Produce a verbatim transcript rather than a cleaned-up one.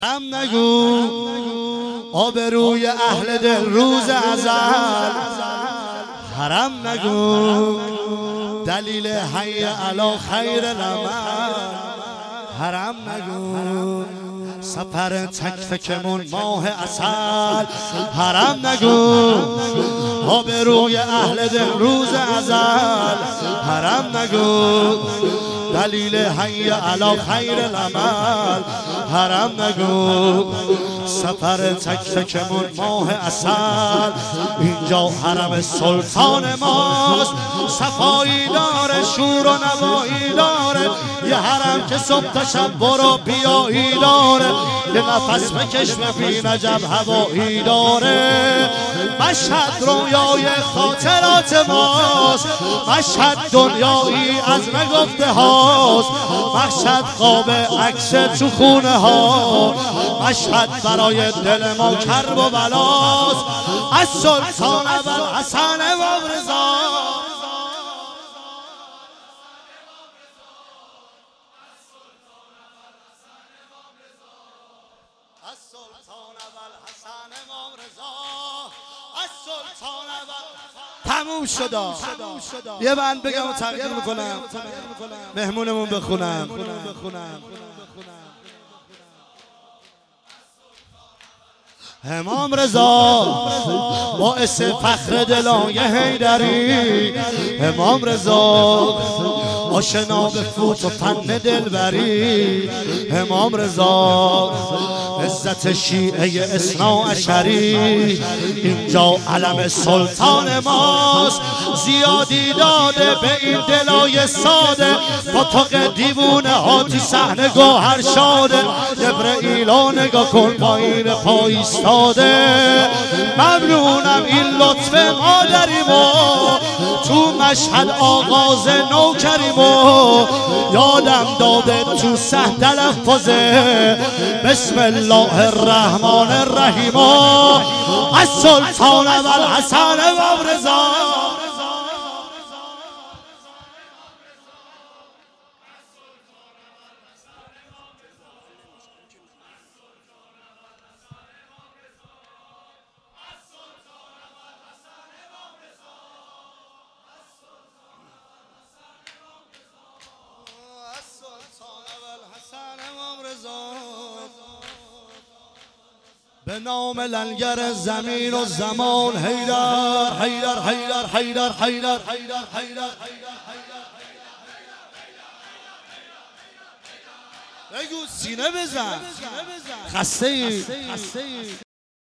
هم نگو آبروی اهل دل روز ازل، حرم نگو دلیل حی علی خیر العمل، حرم نگو سفر تک تکمون ماه عسل، حرم نگو آبروی اهل دل روز ازل، حرم نگو دلیل حی علی خیر العمل، حرم نگو سفر تک تکمون ماه عسل. اینجا حرم سلطان ماست، صفایی داره شور و نوایی داره، یه حرم که صبح تا شب برو بیایی داره، یه نفس بکش ببین عجب هوایی داره. مشهد رویای خاطرات ماست، مشهد دنیایی از نگفته هاست، مشهد خواب عکس تو خونه ها، مشهد برای دل ما کرب و بلاست. از سلطان اول حسن امام رضا، از سلطان اول حسن امام رضا، از سلطان اول تموم شد. یه بند بگم و تقدیم میکنم مهمونمون بخونم. امام رضا باعث فخر دلای حیدری، امام رضا آشنا به فوت و فن دلبری، امام رضا عزت شیعه اثنا عشری. اینجا علم سلطان ماست، زیادی داده به این دلای ساده، پاتوق دیوونه ها تو صحنه گوهر شاده. جبرئیلا نگاه کن پایین پا ایستاده، ممنونم این لطف مادریمو تو مشهد آغاز نوکریمو یادم داده تو صحن تلفظه بسم الله الرحمن الرحیم. از سلطان اول حسن امام رضا، به نام لنگر زمین و زمان حیدر حیدر حیدر حیدر حیدر حیدر حیدر بگو سینه بزن خسته ای